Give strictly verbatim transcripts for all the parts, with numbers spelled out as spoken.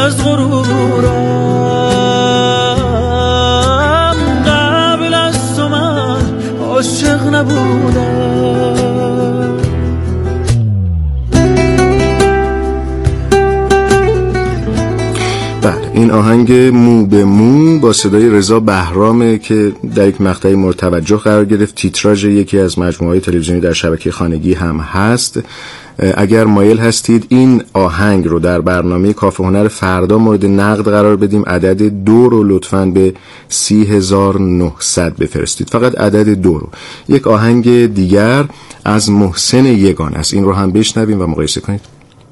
از غرورم، قبل از تو من عاشق نبودم. این آهنگ مو به مو با صدای رضا بهرامه که در یک مقطعی مورد توجه قرار گرفت. تیتراژ یکی از مجموعه‌های تلویزیونی در شبکه خانگی هم هست. اگر مایل هستید این آهنگ رو در برنامه کافه هنر فردا مورد نقد قرار بدیم، عدد دو رو لطفاً به سی هزار و نهصد بفرستید. فقط عدد دو رو. یک آهنگ دیگر از محسن یگان است، این رو هم بشنویم و مقایسه کنید.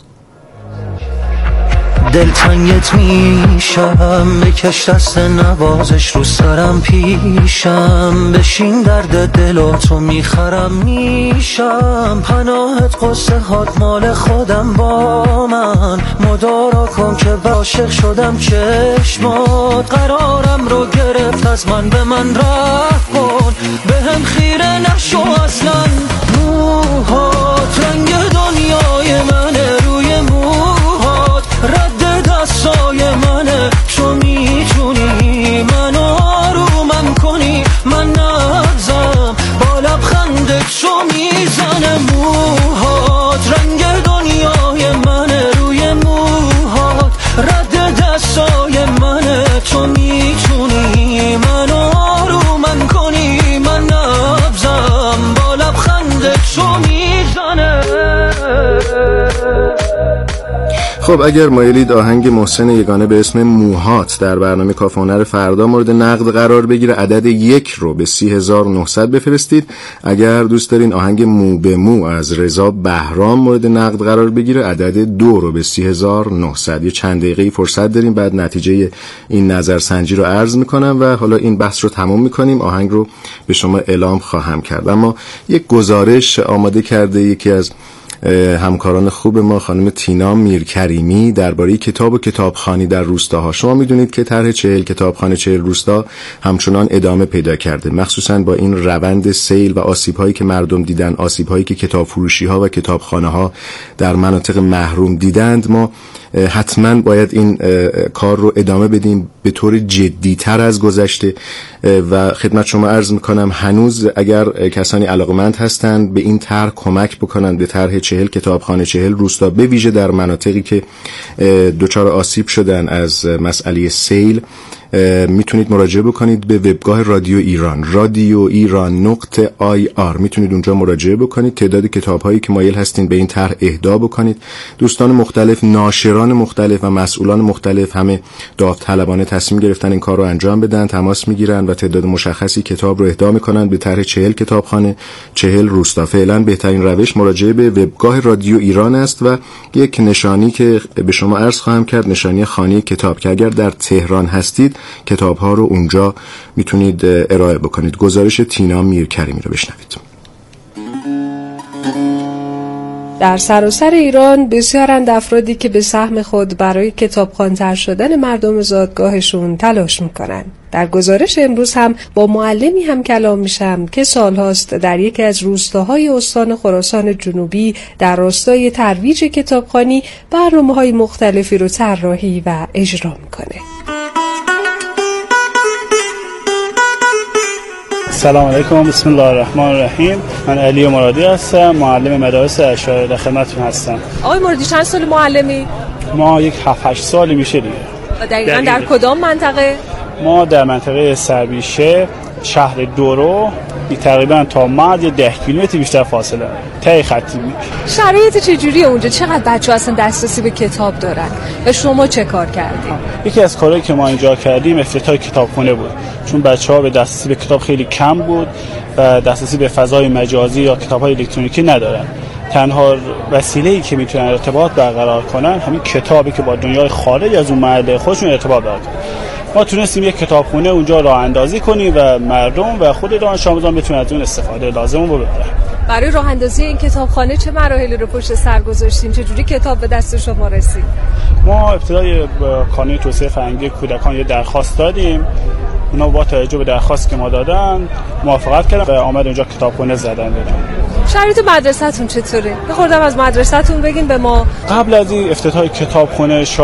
دلتنگت میشم، بکش دست نوازش رو سرم پیشم، بشین درد دلاتو میخرم میشم، پناهت قصه هات مال خودم با من، مدارا کن که عاشق شدم چشمات، قرارم رو گرفت از من به من رفت کن، به هم خیره نشو اصلا، موهات رنگ دنیای منه، روی موهات رد دستای منه، تو میتونی منو آرومم کنی، من نبزم با لبخندت تو میزنه، موهات رنگ دنیای منه، روی موهات رد دستای منه، تو میتونی منو آرومم کنی، من نبزم با لبخندت تو میزنه. خب اگر مایلید آهنگ محسن یگانه به اسم موهات در برنامه کافه هنر فردا مورد نقد قرار بگیره، عدد یک رو به سی هزار و نهصد بفرستید. اگر دوست دارین آهنگ مو به مو از رضا بهرام مورد نقد قرار بگیره، عدد دو رو به سی هزار و نهصد. یه چند دقیقه فرصت داریم، بعد نتیجه این نظرسنجی رو عرض میکنم و حالا این بحث رو تموم میکنیم. آهنگ رو به شما اعلام خواهم کرد، اما یک گزارش آماده کرده یکی از همکاران خوب ما، خانم تینا میرکریمی، درباره کتاب و کتابخوانی در روستاها. شما میدونید که طرح چهل کتابخانه چهل روستا همچنان ادامه پیدا کرده، مخصوصا با این روند سیل و آسیب‌هایی که مردم دیدن، آسیب‌هایی که کتاب فروشی‌ها و کتابخانه‌ها در مناطق محروم دیدند. ما حتما باید این کار رو ادامه بدیم به طور جدی‌تر از گذشته و خدمت شما عرض میکنم هنوز اگر کسانی علاقمند هستند به این طرح کمک بکنند، به طرح چهل کتابخانه چهل روستا، به ویژه در مناطقی که دچار آسیب شدن از مسئله سیل، میتونید مراجعه بکنید به وبگاه رادیو ایران، رادیو ایران نقطه آی آر. میتونید اونجا مراجعه بکنید، تعداد کتاب‌هایی که مایل هستین به این طرح اهدا بکنید. دوستان مختلف، ناشران مختلف و مسئولان مختلف همه داوطلبانه تصمیم گرفتن این کار رو انجام بدن، تماس میگیرن و تعداد مشخصی کتاب رو اهدا میکنن به طرح چهل کتابخانه چهل روستا. فعلا بهترین روش مراجعه به وبگاه رادیو ایران است و یک نشانی که به شما عرض خواهم کرد، نشانی خانه کتاب، که اگر در تهران هستید کتاب ها رو اونجا میتونید ارائه بکنید. گزارش تینا میرکریمی رو بشنوید. در سراسر ایران بسیارند افرادی که به سهم خود برای کتابخوان‌تر شدن مردم زادگاهشون تلاش میکنن. در گزارش امروز هم با معلمی هم کلام میشم که سالهاست در یکی از روستاهای استان خراسان جنوبی در راستای ترویج کتابخوانی برنامه‌های مختلفی رو طراحی و اجرا میکنه. سلام علیکم، بسم الله الرحمن الرحیم. من علی مرادی هستم، معلم مدارس اشاره، در خدمتتون هستم. آقای مرادی چند سال معلمی؟ ما یک هفت هشت سالی میشه دیگه. دقیقاً در کدام منطقه؟ ما در منطقه سربیشه، شهر دورو، تقریبا تا مرز ده کیلومتر بیشتر فاصله طی خطی. شرایط چجوریه اونجا؟ چقدر بچه‌ها اصلا دسترسی به کتاب دارن و شما چه کار کردید؟ یکی از کارهایی که ما اینجا کردیم افتتاح کتابخونه بود، چون بچه‌ها به دسترسی به کتاب خیلی کم بود و دسترسی به فضای مجازی یا کتاب‌های الکترونیکی ندارن. تنها وسیله‌ای که میتونن ارتباط برقرار کنن همین کتابی که با دنیای خارج از اون محله خودشون ارتباط برقرار کنن. ما تونستیم یک کتابخونه اونجا راه اندازی کنیم و مردم و خود دانش آموزان بتونن از اون استفاده لازم رو ببرن. برای راه اندازی این کتابخانه چه مراحلی رو پشت سر گذاشتیم؟ چه جوری کتاب به دست شما رسید؟ ما ابتدای کانون توسعه فرهنگی کودکان یه درخواست دادیم. اونا با توجه به درخواست که ما دادن موافقت کردن و آمد اونجا کتابخونه زدن دادن. شرایط مدرسه‌تون چطوره؟ بخوردم از مدرسه‌تون بگین به ما. قبل از این افتتاح کتابخونه شاید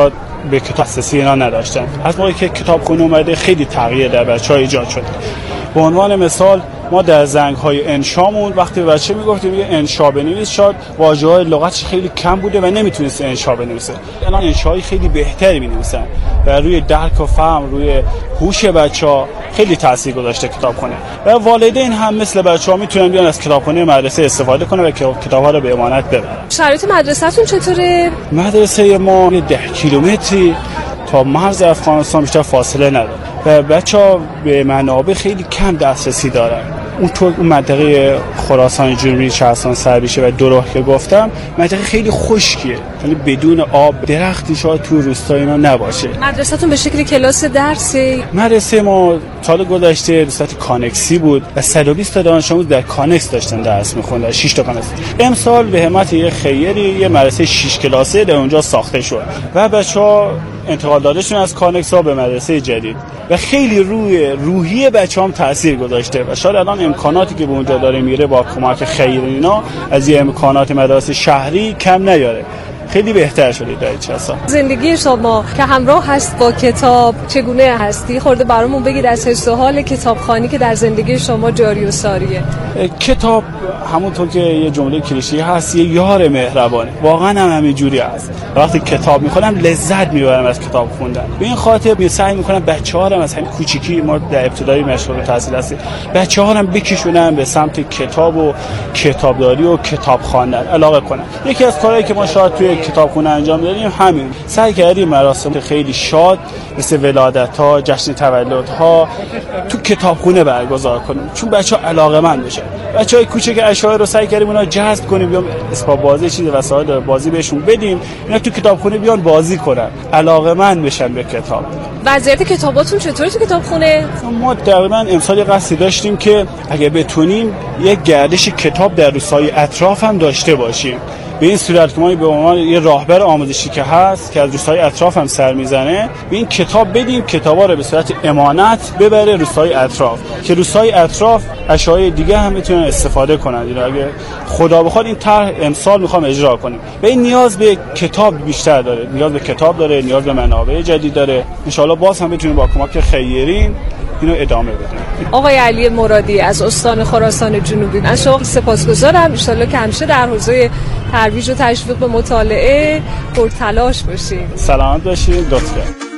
به کتاب دسترسی اینا نداشتن. از موقعی که کتابخونه اومده خیلی تغییر در بچه‌ها ایجاد شده. به عنوان مثال ما در زنگ‌های انشامون وقتی به بچه میگفتیم یه انشا بنویس، شاید واژه‌های لغتش خیلی کم بوده و نمیتونست انشا بنویسه. الان انشاهای خیلی بهتری می‌نویسن و روی درک و فهم، روی هوش بچه‌ها خیلی تاثیر گذاشته کتابخونه. و والدین هم مثل بچه‌ها میتونن بیان از کتابخونه مدرسه استفاده کنن و کتاب‌ها رو به امانت ببرن. شرایط مدرسه‌تون چطوره؟ مدرسه ما ده کیلومتری تا مرز افغانستان بیشتر فاصله نداره و بچه‌ها به منابع خیلی کم دسترسی دارن. اون تو اون منطقه خراسان جنوبی، شهرستان سربیشه و دوره که گفتم منطقه خیلی خشکیه، یعنی بدون آب درختی شاید تو روستا اینا نباشه. مدرسه‌تون به شکل کلاس درسی؟ مدرسه ما سال گذشته به صورت کانکسی بود و صد و بیست تا دانش آموز در کانکس داشتن درس می‌خوندن، شش تا کانکس. امسال به همت یه خیری یه مدرسه شش کلاسه در اونجا ساخته شد و بچه‌ها انتقال دادشون از کانکس ها به مدرسه جدید و خیلی روی روحی بچه‌هام تاثیر گذاشته و شاید الان امکاناتی که به اونجا داره میره با کمک خیر اینا از این امکانات مدارس شهری کم نیاره، خیلی بهتر شده در چه سال. زندگی شما که همراه هست با کتاب چگونه هستی؟ خورده برامون بگید از حس و حال کتابخوانی که در زندگی شما جاری و ساریه. کتاب همونطور که یه جمله کلیشه‌ای هست یه یار مهربانه، واقعا هم همین جوری است. وقتی کتاب میخونم لذت میبرم از کتاب خوندن. به این خاطر می سعی میکنم بچه‌ها رو از همین کوچیکی، ما در ابتدایی مشغول تحصیل هستیم، بچه‌ها رو بکشونم به سمت کتاب و کتابداری و کتاب خواندن علاقه کنم. یکی از کارهایی که ما شاید توی کتابخونه انجام دادیم همین، سعی کردیم مراسم خیلی شاد مثل ولادت‌ها، جشن تولدها تو کتابخونه برگزار کنیم چون بچه‌ها علاقه‌مند بشن. بچه‌های کوچیک اشعار رو سعی کردیم اونا جذب کنیم، بیام اسباب بازی چیز وسایل بازی بهشون بدیم، اینا تو کتابخونه بیان بازی کنن، علاقه‌مند بشن به کتاب. وضعیت کتاباتون چطوره تو کتابخونه؟ ما تقریبا امسال یه قصدی داشتیم که اگه بتونیم یک گردش کتاب در روستاهای اطراف هم داشته باشیم. به این صورت که ما به عنوان یه راهبر آموزشی که هست که از روستاهای اطراف هم سر میزنه، به این کتاب بدیم، کتابا رو به صورت امانت ببره روستاهای اطراف که روستاهای اطراف اشیاء دیگه هم میتونن استفاده کنن. اینا اگه خدا بخواد این طرح امسال میخوام اجرا کنیم. و این نیاز به کتاب بیشتر داره، نیاز به کتاب داره، نیاز به منابع جدید داره. ان شاءالله باز هم بتونیم با کمک خیرین اینو ادامه بدیم. آقای علی مرادی از استان خراسان جنوبی، از شما سپاسگزارم. ان شاءالله که همیشه در حوزه ترویج و تشویق به مطالعه پرتلاش باشید. سلامت باشید. لطفاً.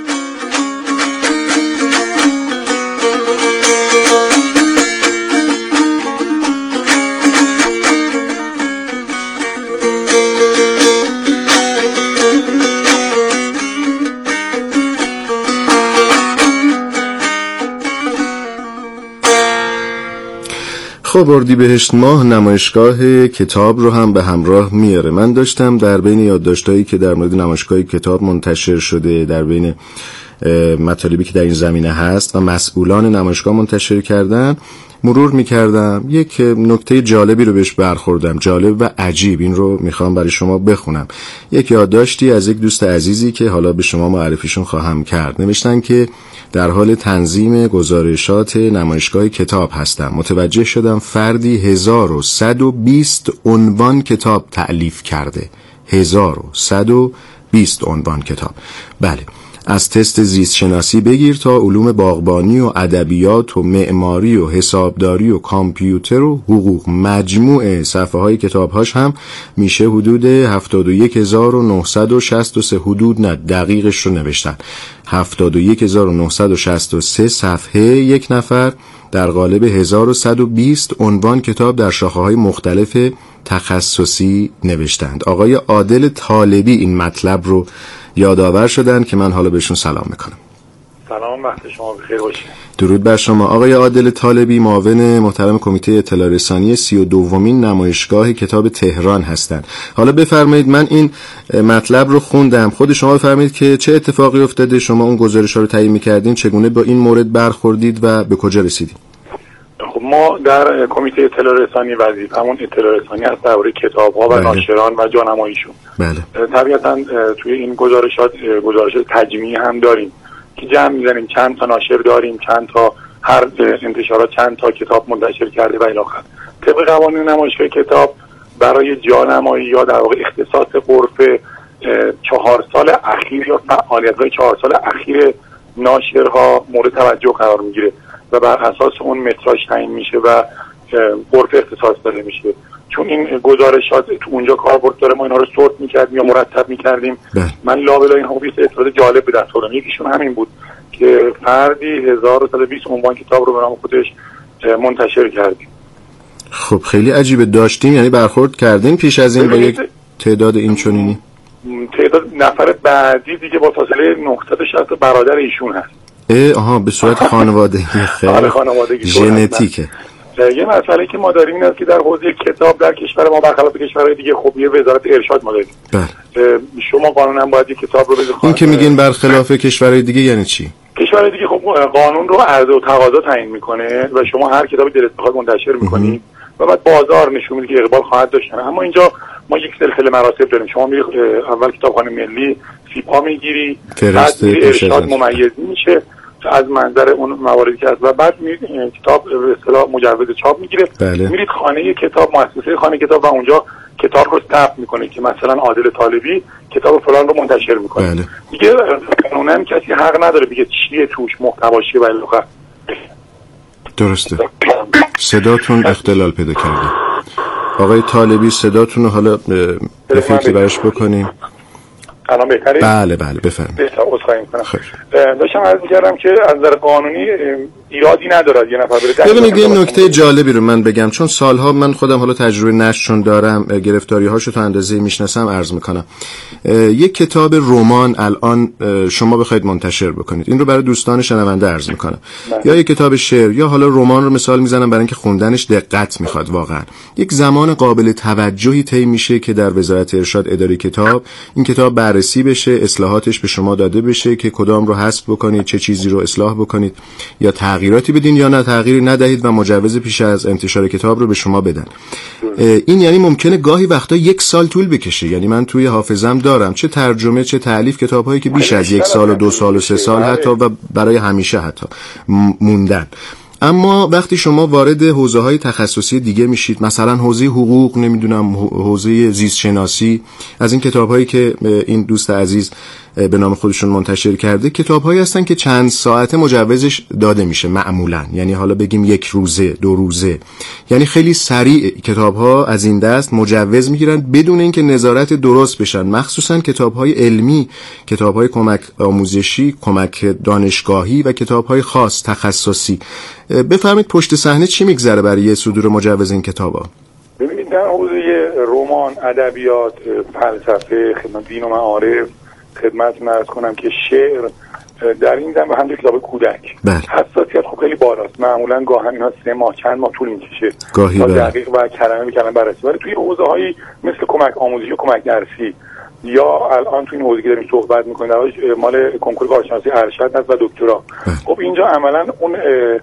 خب اردیبهشت ماه نمایشگاه کتاب رو هم به همراه میاره. من داشتم در بین یادداشتایی که در مورد نمایشگاه کتاب منتشر شده، در بین مطالبی که در این زمینه هست و مسئولان نمایشگاه منتشر کردن مرور میکردم. یک نکته جالبی رو بهش برخوردم، جالب و عجیب. این رو میخوام برای شما بخونم. یک یادداشتی از یک دوست عزیزی که حالا به شما معرفیشون خواهم کرد. نوشتن که در حال تنظیم گزارشات نمایشگاه کتاب هستم. متوجه شدم فردی هزار و صد و بیست عنوان کتاب تألیف کرده. هزار و صد و بیست عنوان کتاب. بله، از تست زیست شناسی بگیر تا علوم باغبانی و ادبیات و معماری و حسابداری و کامپیوتر و حقوق. مجموع صفحه های کتابهاش هم میشه حدود هفتاد و یک هزار و نهصد و شصت و سه، حدود نه دقیقش رو نوشتن، هفتاد و یک هزار و نهصد و شصت و سه صفحه یک نفر در قالب هزار و صد و بیست عنوان کتاب در شاخه‌های مختلف تخصصی نوشتند. آقای عادل طالبی این مطلب رو یادآور شدن که من حالا بهشون سلام میکنم. سلام، وقت شما بخیر باشه. درود بر شما. آقای عادل طالبی معاون محترم کمیته اطلاع رسانی سی و دومین نمایشگاه کتاب تهران هستند. حالا بفرمایید، من این مطلب رو خوندم، خود شما بفرمایید که چه اتفاقی افتاده، شما اون گزارش‌ها رو تهیه می‌کردین، چگونه با این مورد برخوردید و به کجا رسیدید؟ خب ما در کمیته اطلاع رسانی وظیفمون اطلاع رسانی از درباره کتاب‌ها و بله. ناشران و جانماییشون. بله. طبیعتاً توی این گزارشات گزارشات تجمیعی هم داریم که جمع می‌زنیم چند تا ناشر داریم، چند تا هر انتشارات چند تا کتاب منتشر کرده و الی آخر. طبق قوانین نمایشگاه کتاب برای جانمایی یا در واقع اختصاص غرفه چهار سال اخیر یا فعالیت‌های چهار سال اخیر ناشرها مورد توجه قرار میگیره و بر اساس اون متراژ تعیین میشه و عرف اختصاص داده میشه. چون این گزارشات تو اونجا کاربرد داره، ما اینا رو سورت میکردیم یا مرتب میکردیم. من لابلا این حویس اطلاعات جالب به دست آوردم. یکیشون همین بود که فردی هزار و صد و بیست عنوان کتاب رو به نام خودش منتشر کردیم. خب خیلی عجیبه. داشتیم یعنی برخورد کردیم پیش از این با یک تعداد این چنینی؟ تعداد نفر بعدی دیگه با فاصله نهصد و شصت برادر ایشون هست. اه آها به صورت خانوادگی. خیلی خانوادگی ژنتیکه. یه مسئله که ما داریم این است که در حوزه کتاب در کشور ما برخلاف کشورهای دیگه خب یه وزارت ارشاد ما داریم. بله. شما قانونا باید یک کتاب رو بخونید. این که میگین برخلاف کشورهای دیگه یعنی چی؟ کشورهای دیگه خب قانون رو عرضه و تقاضا تعیین میکنه و شما هر کتابی دلت بخواد منتشر میکنید و بعد بازار نشون میده که اقبال خواهد داشت. اما اینجا ما یک سلسله مراتب داریم. شما میری اول کتابخانه ملی سیپا میگیری، بعد ارشاد ممیز میشه از منظر اون مواردی که هست و بعد میرید کتاب به اصطلاح مجوز چاپ میگیره. بله. میرید خانه کتاب، مؤسسه خانه کتاب و اونجا کتاب رو ثبت میکنه که مثلا عادل طالبی کتاب فلان رو منتشر میکنه. بله. دیگه قانونا کسی حق نداره بگه چیه توش محتواش چیه ولی آخر. درسته. صداتون اختلال پیدا کرده. آقای طالبی صداتون رو حالا به فکری برش بکنیم. الان بهتره؟ بله بله بفرمایید. بهتر عذرخواهی میکنم. داشتم عرض می‌کردم که از نظر قانونی ایرادی نداره یه نفر بره. ببینید یه نکته جالبی رو من بگم، چون سالها من خودم حالا تجربه نشر چون دارم، گرفتاری‌هاشو تا اندازه‌ای میشناسم عرض میکنم. یک کتاب رمان الان شما بخواید منتشر بکنید، این رو برای دوستان شنونده عرض میکنم، یا یک کتاب شعر یا حالا رمان رو مثال میزنم برای اینکه خوندنش دقت میخواد، واقعا یک زمان قابل توجهی طی میشه که در وزارت ارشاد اداره کتاب این کتاب بررسی بشه، اصلاحاتش به شما داده بشه که کدام رو حذف بکنید، چه چیزی رو اصلاح بکنید یا تغییراتی بدین یا نه تغییری ندهید و مجوز پیش از انتشار کتاب رو به شما بدن. این یعنی ممکنه گاهی وقتا یک سال طول بکشه. یعنی من توی حافظم دارم چه ترجمه چه تالیف کتاب‌هایی که بیش از یک سال و دو سال و سه سال حتی و برای همیشه حتی موندن. اما وقتی شما وارد حوزه‌های تخصصی دیگه میشید، مثلا حوزه حقوق، نمیدونم حوزه زیست شناسی، از این کتاب‌هایی که این دوست عزیز به نام خودشون منتشر کرده، کتاب‌هایی هستن که چند ساعته مجوزش داده میشه معمولاً، یعنی حالا بگیم یک روزه دو روزه، یعنی خیلی سریع کتاب‌ها از این دست مجوز میگیرن بدون اینکه نظارت درست بشن، مخصوصاً کتاب‌های علمی، کتاب‌های کمک آموزشی، کمک دانشگاهی و کتاب‌های خاص تخصصی. بفرمایید پشت صحنه چی میگذره برای صدور مجوز این کتابا؟ ببینید در حوزه رمان، ادبیات، فلسفه، خدمت دین و معارف، خدمتتون عرض کنم که شعر در این دم و هم کتاب کودک بله. حساسیت خب خیلی بالاست. معمولا گاهن اینا سه ماه چند ماه طول میکشه تا دقیق و کلمه به کلمه بررسی. ولی توی حوزه‌هایی مثل کمک آموزشی و کمک درسی یا الان تو این حوزه که داریم صحبت می‌کنیم در مال کنکور کارشناسی ارشد هست و دکترا، خب اینجا عملاً اون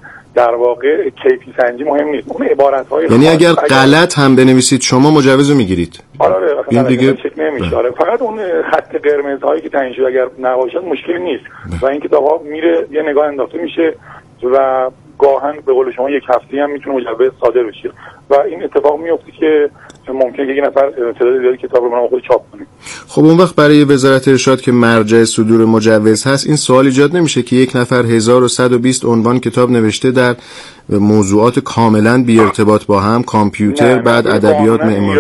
در واقع کیفی سنجی مهم نیست، اون عبارت‌های یعنی اگر غلط هم بنویسید شما مجوز میگیرید. آره آره این دیگه چک نمیشه. آره فقط اون خط قرمزهایی که تعیین شده اگر نباشد مشکلی نیست و این کتاب‌ها میره یه نگاه انداخته میشه و گاهن به قول شما یک هفته هم میتونه مجوز صادر بشه و این اتفاق میفته که ممکنه یک نفر تعداد زیادی کتاب رو برای خود چاپ کنه. خب اون وقت برای وزارت ارشاد که مرجع صدور مجوز هست این سوال ایجاد نمیشه که یک نفر هزار و صد و بیست عنوان کتاب نوشته در موضوعات کاملا بی ارتباط با هم، کامپیوتر، بعد ادبیات، معماری،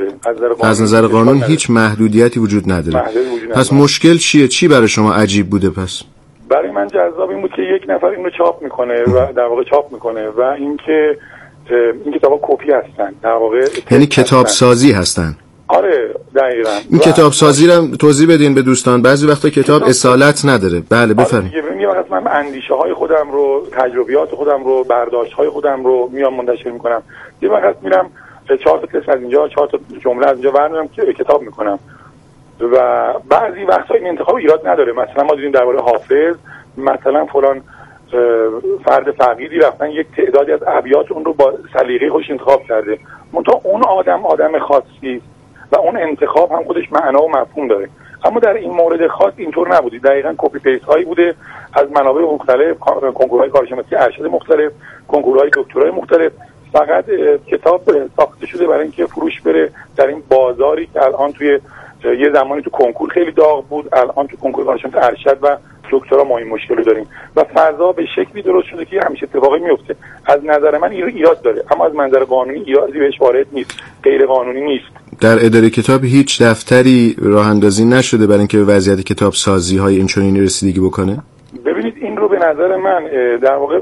از نظر قانون هیچ محدودیتی وجود نداره. پس مشکل چیه؟ چی برای شما عجیب بوده؟ پس برای من جذاب این بود که یک نفر اینو چاپ میکنه و در واقع چاپ میکنه و اینکه این کتابا کپی هستن، در واقع یعنی کتاب سازی هستن. آره دقیقاً. این کتاب سازی رو توضیح بدین به دوستان. بعضی وقتا کتاب اصالت نداره. بله بفرمایید. آره یه وقت من اندیشه های خودم رو، تجربیات خودم رو، برداشت های خودم رو میام منتشر میکنم. یه وقت میرم چهار تا کلمه از اینجا، چهار تا جمله از اینجا برمی‌دارم که کتاب میکنم و بعضی وقتا این انتخاب ایراد نداره. مثلا ما دیدیم درباره حافظ، مثلا فلان فرد فقیری رفتن یک تعدادی از ابیات اون رو با سلیقه خودش انتخاب کرده، منتها اون آدم آدم خاصی و اون انتخاب هم خودش معنا و مفهوم داره. اما در این مورد خاص اینطور نبودی، دقیقاً کپی پیست هایی بوده از منابع مختلف، کنکورهای کارشناسی ارشد مختلف، کنکورهای دکترای مختلف. فقط کتاب ساخته شده برای اینکه فروش بره در این بازاری که الان توی یه زمانی تو کنکور خیلی داغ بود، الان تو کنکور دانشگاه ارشد و دکترا ما این مشکل رو داریم و فضا به شکلی درست شده که همیشه اتفاقی میفته. از نظر من این ایراد داره، اما از منظر قانونی ایرادی بهش وارد نیست، غیر قانونی نیست. در اداره کتاب هیچ دفتری راه اندازی نشده برای اینکه به وضعیت کتاب سازی های این چنینی رسیدگی بکنه؟ ببینید این رو به نظر من در واقع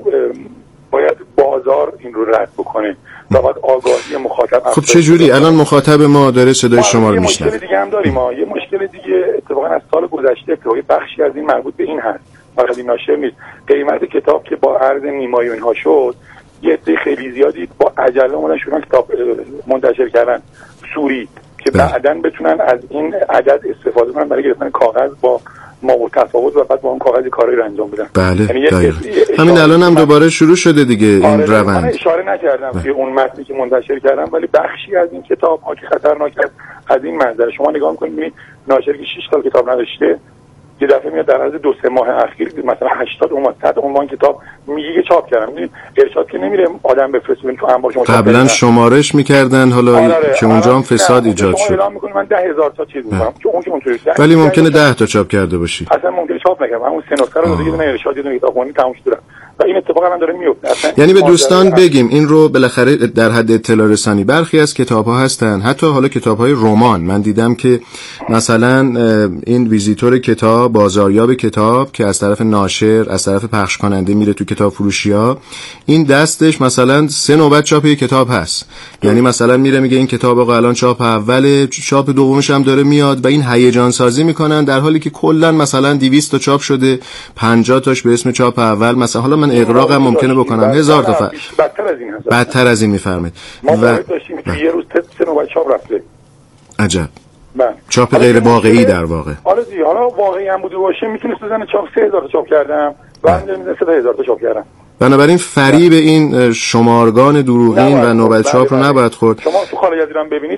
باید بازار این رو رد بکنه و باید آگاهی مخاطب. خب چه جوری الان مخاطب ما داره صدای شما رو میشنوه؟ یه مشکل دیگه هم داریم ما، یه مشکل دیگه اتفاقا از سال گذشته اتفاقی بخشی از این مربوط به این هست، فقط این ناشر نیست. قیمت کتاب که با ارز نیمایی و اینها شد، یه عده خیلی زیادی با عجله اومدن شروع کتاب منتشر کردن سوری که بعداً بتونن از این عدد استفاده کنن برای گرفتن کاغذ با ما و تفاوت و بعد با اون کاغذی کاری رو انجام بدن. بله یعنی همین الان هم دوباره شروع شده دیگه این آره روند. من اشاره نکردم که اون متنی که منتشر کردم، ولی بخشی از این کتاب ها که خطرناک است از این منظر شما نگاه می‌کنید ببینید ناشر که شش سال کتاب نداشته یه دفعه میاد در عرض دو سه ماه اخیر مثلا هشتاد عنوان صد عنوان کتاب میگه که چاپ کردم. ببینید ارشاد که نمیره آدم بفرستون تو انبار شما قبلا شمارش میکردن حالا آره که اونجا هم فساد ایجاد شد. اعلام میکنه من ده هزار تا چیز میکنم که اون که اونطوری ولی ممکنه ده تا چاپ کرده باشی. اصلا ممکنه چاپ نکنم. همون سه نسخه رو دیگه نه ارشاد یه کتابخونی تموم شده و این اتفاق الان داره میفته. یعنی به دوستان بگیم این رو بالاخره در حد اطلاع رسانی برخی از کتاب‌ها هستن، حتی حالا کتاب‌های رمان من دیدم که مثلا این ویزیتور کتاب، بازاریاب کتاب که از طرف ناشر از طرف پخش کننده میره تو کتاب فروشی‌ها، این دستش مثلا سه نوبت چاپ کتاب هست. یعنی مثلا میره میگه این کتاب آقا الان چاپ اوله، چاپ دومش هم داره میاد و این هیجان سازی میکنن، در حالی که کلا مثلا دویست تا چاپ شده، پنجاه تاش به اسم چاپ اول مثلا. حالا من اغراقم ممکنه بکنم هزار تا بدتر از این هست. بدتر از این میفرمایید. ما باید داشتیم که یه روز سه نوبت چاپ رفته. عجب. بله. چاپ غیر واقعی در واقع. حالا دی حالا واقعی هم بوده باشه میتونست بزنه چاپ سه هزار تا چاپ کردم و من سه هزار تا چاپ کردم. بنابراین فریب این شمارگان دروغین و نوبت چاپ رو نباید خورد. شما تو خارج از ایران ببینید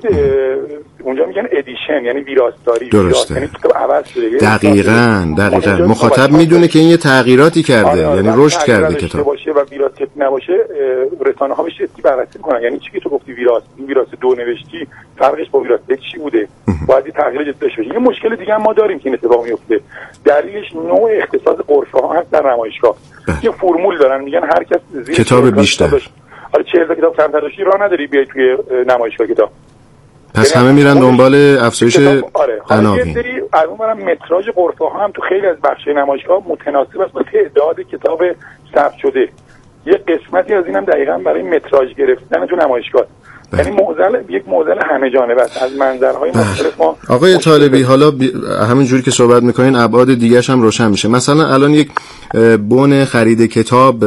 اونجا میگن ادیشن یعنی ویراستاری، درسته. یعنی کتاب عوض شده. دقیقاً دقیقاً مخاطب میدونه که این یه تغییراتی کرده. آره آره یعنی رشد کرده کتاب باشه و ویراست نباشه رسانه‌ها بهش اسکی بررسی میکنن. یعنی چی که تو گفتی ویراست، این ویراست دو نوشتی فرقش با ویراست یک چی بوده؟ باید تغییر جدی بشه. یه مشکل دیگه هم ما داریم که این اتفاق میفته، دلیلش نوع اختصاص قرفه‌ها هست در نمایشگاه. یه فرمول دارن میگن هر کس زیر کتاب بیشتر. آره چهل تا کتاب کمتر داشتی راه نداری بیای توی نمایشگاه کتاب. پس همه میرن دنبال افزایش آره. قناوی. یه سری از اون برم متراژ قرفه‌ها هم تو خیلی از بخش‌های نمایشگاه متناسب است با تعداد کتاب ثبت شده. یه قسمتی از اینم دقیقاً برای متراژ گرفتن تو نمایشگاه. یعنی معضل یک معضل همه جانبه است از منظرهای مختلف. ما آقای طالبی حالا بی... همین جوری که صحبت میکنین ابعاد دیگه‌ش هم روشن میشه. مثلا الان یک بن خرید کتاب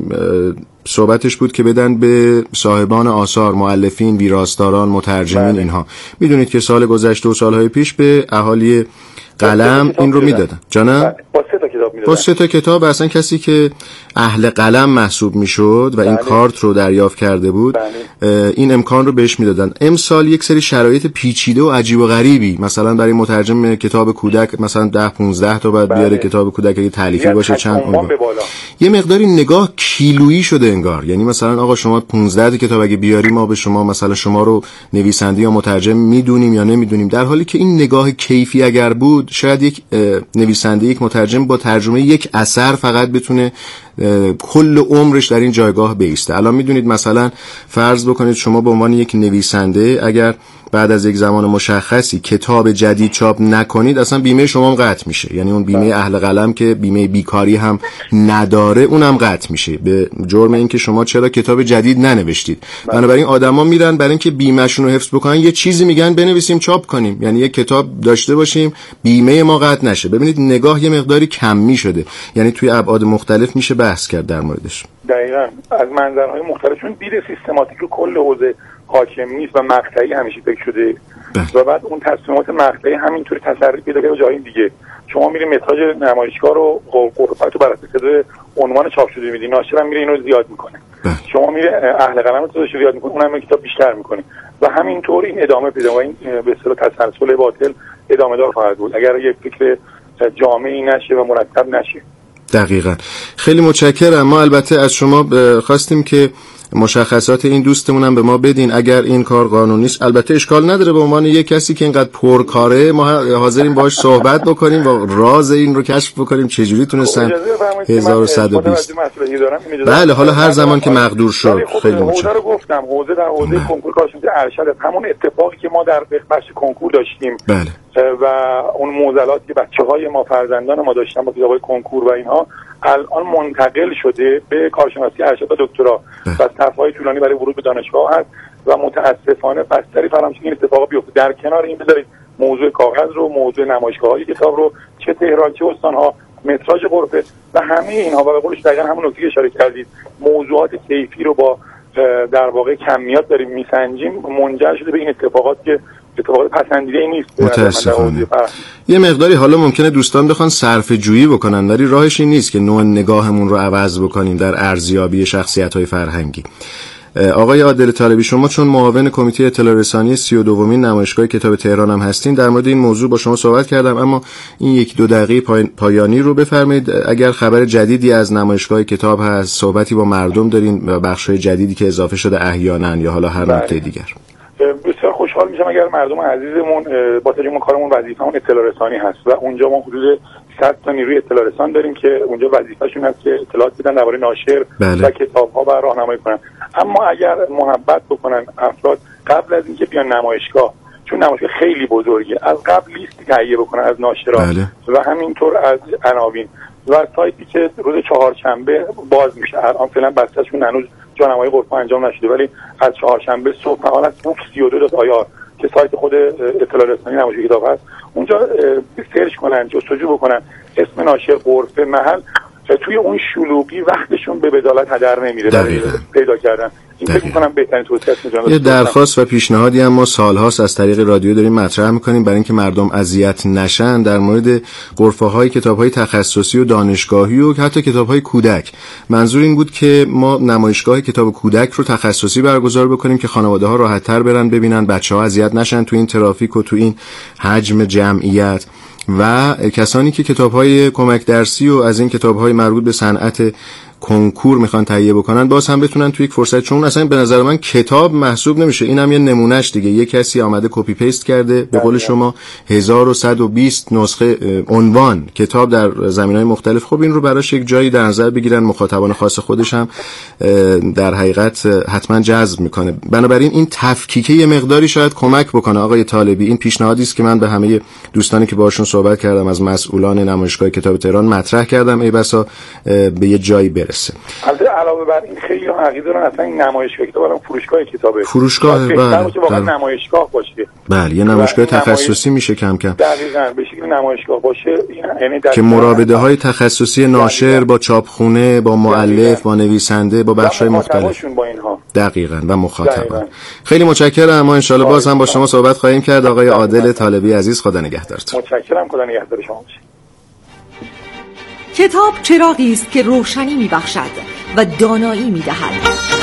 صحبتش بود که بدن به صاحبان آثار، مؤلفین، ویراستاران، مترجمین. بله. اینها میدونید که سال گذشته و سالهای پیش به اهالی قلم این رو میدادن. جانم با سه تا کتاب میدادن. با سه تا کتاب اصلا کسی که اهل قلم محسوب میشد و بله. این کارت رو دریافت کرده بود بله. این امکان رو بهش میدادن. امسال یک سری شرایط پیچیده و عجیب و غریبی مثلا برای مترجم کتاب کودک مثلا ده پانزده تا بعد بله. بیاره کتاب کودک اگه تالیفی باشه چند اون یه مقداری نگاه کیلویی شده انگار. یعنی مثلا آقا شما پانزده تا کتاب اگه بیاری ما به شما مثلا شما رو نویسنده یا مترجم میدونیم یا نمیدونیم، در حالی که این نگاه کیفی اگر بود شاید یک نویسنده یک مترجم با ترجمه یک اثر فقط بتونه کل عمرش در این جایگاه بایسته. الان میدونید مثلا فرض بکنید شما به عنوان یک نویسنده اگر بعد از یک زمان مشخصی کتاب جدید چاپ نکنید اصلا بیمه شما هم قطع میشه. یعنی اون بیمه اهل قلم که بیمه بیکاری هم نداره اونم قطع میشه به جرم اینکه شما چرا کتاب جدید ننوشتید. بنابراین آدما میرن برای اینکه بیمه‌شون رو حفظ بکنن یه چیزی میگن بنویسیم چاپ کنیم، یعنی یک کتاب داشته باشیم بیمه ما قطع نشه. ببینید نگاه یه مقداری کمی شده. یعنی توی ابعاد مختلف میشه بحث کرد در موردش. دقیقاً از منظرهای مختلف چون دید سیستماتیک رو کل حوزه حاکم نیست و مقطعی همیشه فکر شده بله. و بعد اون تصمیمات مقطعی همینطوری تسری پیدا کرده جای دیگه. شما میری متراژ نمایشگاه رو قرفت رو بر اساس عنوان چاپ شده میدی، ناشر هم میره اینو زیاد میکنه بله. شما میری اهل قلم رو زیاد میکنه، اونم کتاب بیشتر میکنه و همینطور این ادامه پیدا و این به اصطلاح تسلسل باطل ادامه دار خواهد بود اگر یک فکر جامعی نشه و مرتب نشه. دقیقاً. خیلی متشکرم. ما البته از شما خواستیم که مشخصات این دوستمون هم به ما بدین اگر این کار قانونی است. البته اشکال نداره، به عنوان یک کسی که اینقدر پرکاره ما حاضریم باهاش صحبت بکنیم و راز این رو کشف بکنیم چجوری تونستن هزار و صد و بیست. بله حالا هر زمان که مقدور شد. خیلی متشکرم. حوزه رو گفتم، حوزه در حوزه کنکور کارشناسی ارشد همون اتفاقی که ما در بخش کنکور داشتیم. بله. و اون معضلاتی که بچه‌های ما فرزندان ما داشتن با کتاب‌های کنکور و اینها الان منتقل شده به کارشناسی ارشد و دکترا و صف‌های طولانی برای ورود به دانشگاه هست و متاسفانه بستری فراهم شده این اتفاق بیفته. در کنار این بذارید موضوع کاغذ رو، موضوع نمایشگاه‌های کتاب رو، چه تهران چه استان‌ها، متراژ غرفه و همه اینها و به قولش دقیقاً همون نکته که اشاره کردید موضوعات کیفی رو با در واقع کمیات داریم میسنجیم منجر شده به این اتفاقات که اتفاقات پسندیده نیست. متاسفانه یه مقداری حالا ممکنه دوستان بخوان صرفه جویی بکنن ولی راهش این نیست که نوع نگاهمون رو عوض بکنیم در ارزیابی شخصیت‌های فرهنگی. آقای عادل طالبی شما چون معاون کمیته اطلاع رسانی سی و دومین نمایشگاه کتاب تهران هم هستین در مورد این موضوع با شما صحبت کردم، اما این یک دو دقیقه پای... پایانی رو بفرمایید. اگر خبر جدیدی از نمایشگاه کتاب هست، صحبتی با مردم دارین و بخش‌های جدیدی که اضافه شده احیانا یا حالا هر نکته دیگر؟ بسیار خوشحال میشم اگر مردم عزیزمون با توجه به کارمون وظیفه‌مون اطلاع رسانی هست و اونجا ما حدود صد تا نیروی اطلاع رسان داریم که اونجا وظیفه‌شون هست که اطلاعات بدن درباره ناشر بله. و کتاب‌ها و راهنمایی کنن. اما اگر محبت بکنن افراد قبل از اینکه بیان نمایشگاه، چون نمایشگاه خیلی بزرگه، از قبل لیست تهیه بکنن از ناشران بله. و همینطور از عناوین و سایتی که روز چهارشنبه باز میشه. الان فعلا بسته‌شون هنوز جانمایی غرفه انجام نشده ولی از چهارشنبه صبح فعال است. بوک سی و دو دات آی آر که سایت خود اطلاع رسانی نمایشگاه کتاب هست، اونجا سرچ کنن، جستجو بکنن اسم ناشر، غرفه، محل، توی اون شلوغی وقتشون به بدالت هدر نمیره برای پیدا کردن. این فکر می‌کنم بهترین توصیه است. یه درخواست و پیشنهادی هم ما سال‌هاست از طریق رادیو داریم مطرح می‌کنیم برای اینکه مردم اذیت نشن در مورد غرفه‌های کتاب‌های تخصصی و دانشگاهی و حتی کتاب‌های کودک. منظور این بود که ما نمایشگاه کتاب کودک رو تخصصی برگزار بکنیم که خانواده‌ها راحت‌تر برن ببینن، بچه‌ها اذیت نشن تو این ترافیک و تو این حجم جمعیت، و کسانی که کتاب‌های کمک درسی و از این کتاب‌های مربوط به صنعت کنکور میخوان تهیه بکنن باز هم بتونن توی یک فرصت، چون اصلا به نظر من کتاب محسوب نمیشه. اینم یه نمونهش دیگه، یه کسی آمده کپی پیست کرده به قول شما هزار و صد و بیست نسخه عنوان کتاب در زمینه‌های مختلف. خب این رو براش یک جایی در نظر بگیرن، مخاطبان خاص خودش هم در حقیقت حتما جذب میکنه. بنابراین این تفکیک یه مقداری شاید کمک بکنه. آقای طالبی این پیشنهادی است که من به همه دوستانی که باشون صحبت کردم از مسئولان نمایشگاه کتاب تهران مطرح کردم، ای بسا به یه جایی برسه. البته علاوه بر این خیلی ها عقیده دارن اصلا این نمایشگاه کتاب الان فروشگاه کتابه. فروشگاه بله. که واقعا نمایشگاه باشه. بله، یه نمایشگاه تخصصی نمایش... میشه کم کم. دقیقاً به شکل نمایشگاه باشه، یعنی که مراوده های تخصصی ناشر با چاپخونه، با مؤلف، با نویسنده، با بخش‌های مختلف. با اینها. دقیقاً و مخاطبان. خیلی متشکرم. ما ان شاءالله باز هم با شما صحبت خواهیم کرد. آقای عادل طالبی عزیز، خدا نگهدارتون. متشکرم. خدا نگهدار شما باشه. کتاب چراغی است که روشنی می‌بخشد و دانایی می‌دهد.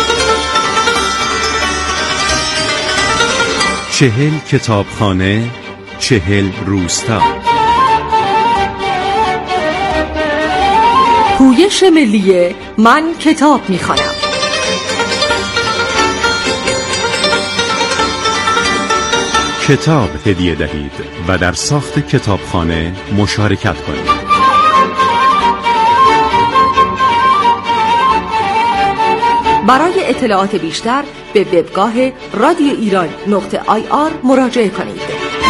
چهل کتابخانه، چهل روستا. پویش ملی من کتاب می‌خوانم. کتاب هدیه دهید و در ساخت کتابخانه مشارکت کنید. برای اطلاعات بیشتر به وبگاه رادیو ایران نقطه آی آر مراجعه کنید.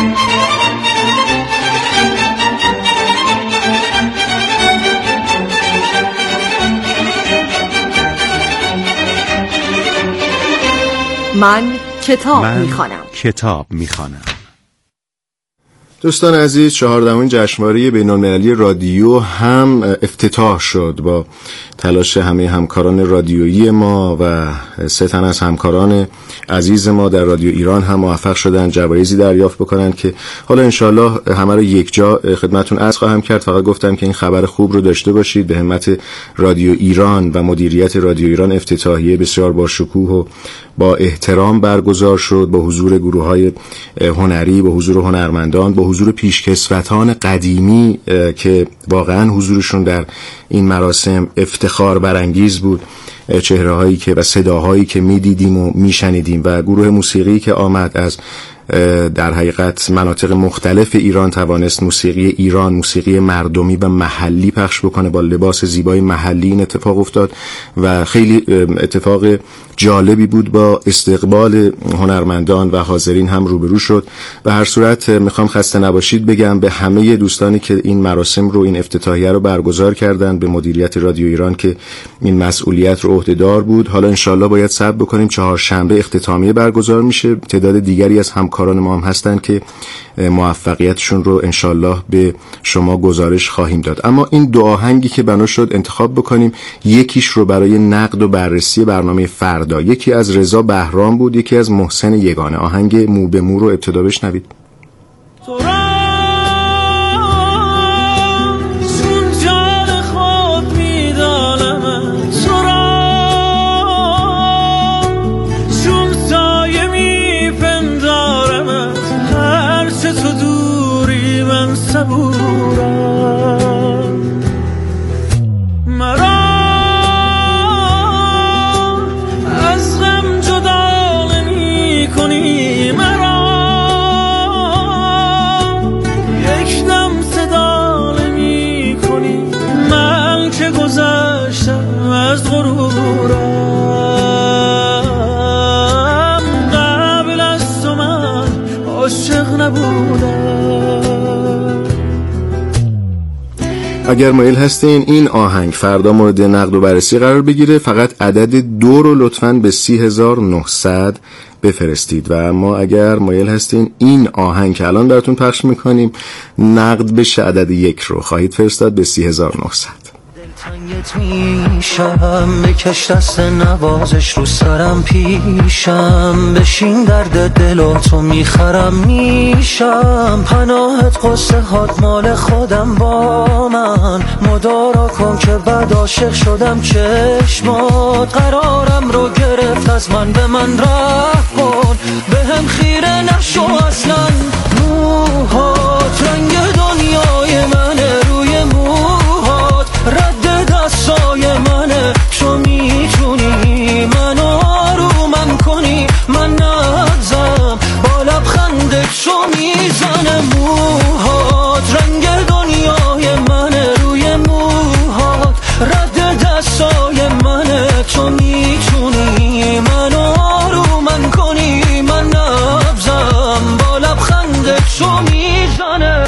من کتاب میخوانم. کتاب میخوانم. دوستان عزیز، چهاردهمین جشنواره بین‌المللی رادیو هم افتتاح شد با تلاش همه همکاران رادیویی ما و سه تن از همکاران عزیز ما در رادیو ایران هم موفق شدن جوایزی دریافت بکنن که حالا انشالله همه رو یک جا خدمتون عرض خواهم کرد. فقط گفتم که این خبر خوب رو داشته باشید. به همت رادیو ایران و مدیریت رادیو ایران افتتاحیه بسیار با شکوه و با احترام برگزار شد، با حضور گروه‌های هنری، با حضور هنرمندان، با حضور پیشکسوتان قدیمی که واقعا حضورشون در این مراسم افتخار برانگیز بود. چهره‌هایی که و صداهایی که می‌دیدیم و می‌شنیدیم و گروه موسیقی که آمد از در حقیقت مناطق مختلف ایران توانست موسیقی ایران، موسیقی مردمی و محلی پخش بکنه. با لباس زیبای محلی این اتفاق افتاد و خیلی اتفاق جالبی بود. با استقبال هنرمندان و حاضرین هم روبرو شد. به هر صورت میخوام خسته نباشید بگم به همه دوستانی که این مراسم رو، این افتتاحیه رو برگزار کردن، به مدیریت رادیو ایران که این مسئولیت رو عهده‌دار بود. حالا انشالله باید صبر بکنیم، چهارشنبه اختتامیه برگزار میشه. تعداد دیگری از همکاران ما هم هستن که موفقیتشون رو انشالله به شما گزارش خواهیم داد. اما این دو آهنگی که بنا شد انتخاب بکنیم، یکیش رو برای نقد و بررسی برنامه فردا، یکی از رضا بهرام بود، یکی از محسن یگانه. آهنگ مو به مو رو ابتدا بشنوید. اگر مایل هستین این آهنگ فردا مورد نقد و بررسی قرار بگیره، فقط عدد دو رو لطفاً به سی هزار و نهصد بفرستید. و اما اگر مایل هستین این آهنگ که الان براتون پخش میکنیم نقد بشه، عدد یک رو خواهید فرستاد به سی هزار و نهصد. تنگت میشم، بکش دست نوازش رو سرم پیشم، بشین درد دلاتو میخرم میشم، پناهت قصه هات مال خودم با من، مدارا کن که بعد عاشق شدم چشمات، قرارم رو گرفت از من به من رفت کن، به هم خیره نشو اصلا، موهات رنگ دنیای منه، روی موهات رد دستای منه، تو میتونی منو آرومم کنی، من نبزم با لبخندت چو میزنه، موهات رنگ دنیای منه، روی موهات رد دستای منه، تو میتونی منو آرومم کنی، من نبزم با لبخندت چو میزنه.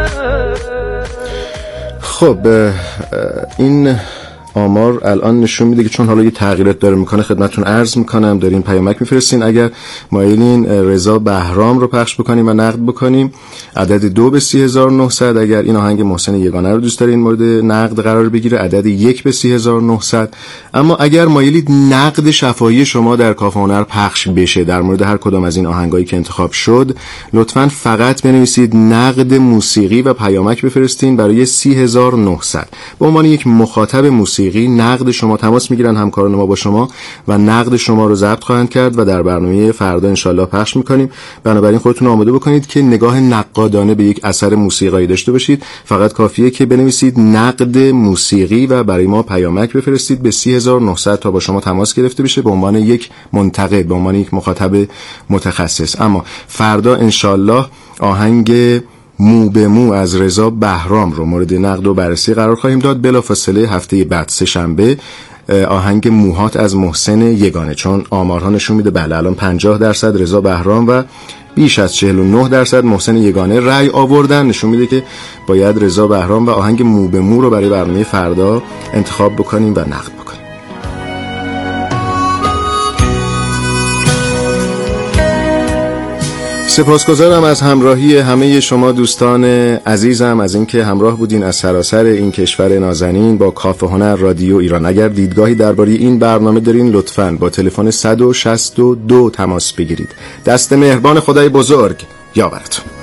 خب این آمار الان نشون میده که چون حالا یه تغییرات داره میکنه خدمتتون عرض میکنم، دارین پیامک میفرستین. اگر مایلین رضا بهرام رو پخش بکنیم و نقد بکنیم عدد دو به سی هزار و نهصد. اگر این آهنگ محسن یگانه رو دوست دارین مورد نقد قرار بگیره عدد یک به سی هزار و نهصد. اما اگر مایلید نقد شفاهی شما در کافه هنر پخش بشه در مورد هر کدام از این آهنگایی که انتخاب شد، لطفاً فقط بنویسید نقد موسیقی و پیامک بفرستین برای سی هزار و نهصد. به عنوان یک مخاطب موسیقی نقد شما تماس میگیرن همکاران ما با شما و نقد شما رو ضبط خواهند کرد و در برنامه فردا انشالله پخش میکنیم. بنابراین خودتون آماده بکنید که نگاه نقادانه به یک اثر موسیقایی داشته باشید. فقط کافیه که بنویسید نقد موسیقی و برای ما پیامک بفرستید به سی هزار و نهصد تا با شما تماس گرفته بشه به عنوان یک منتقد، به عنوان یک مخاطب متخصص. اما فردا انشالله آهنگ مو به مو از رضا بهرام رو مورد نقد و بررسی قرار خواهیم داد. بلافاصله هفته بعد سه شنبه آهنگ موهات از محسن یگانه، چون آمارها نشون میده بله الان پنجاه درصد رضا بهرام و بیش از چهل و نه درصد محسن یگانه رأی آوردن، نشون میده که باید رضا بهرام و آهنگ مو به مو رو برای برنامه فردا انتخاب بکنیم و نقد بکنیم. سپاسگزارم از همراهی همه شما دوستان عزیزم، از اینکه همراه بودین از سراسر این کشور نازنین با کافه هنر رادیو ایران. اگر دیدگاهی درباره این برنامه دارین لطفاً با تلفن صد و شصت و دو تماس بگیرید. دست مهربان خدای بزرگ یاورتون.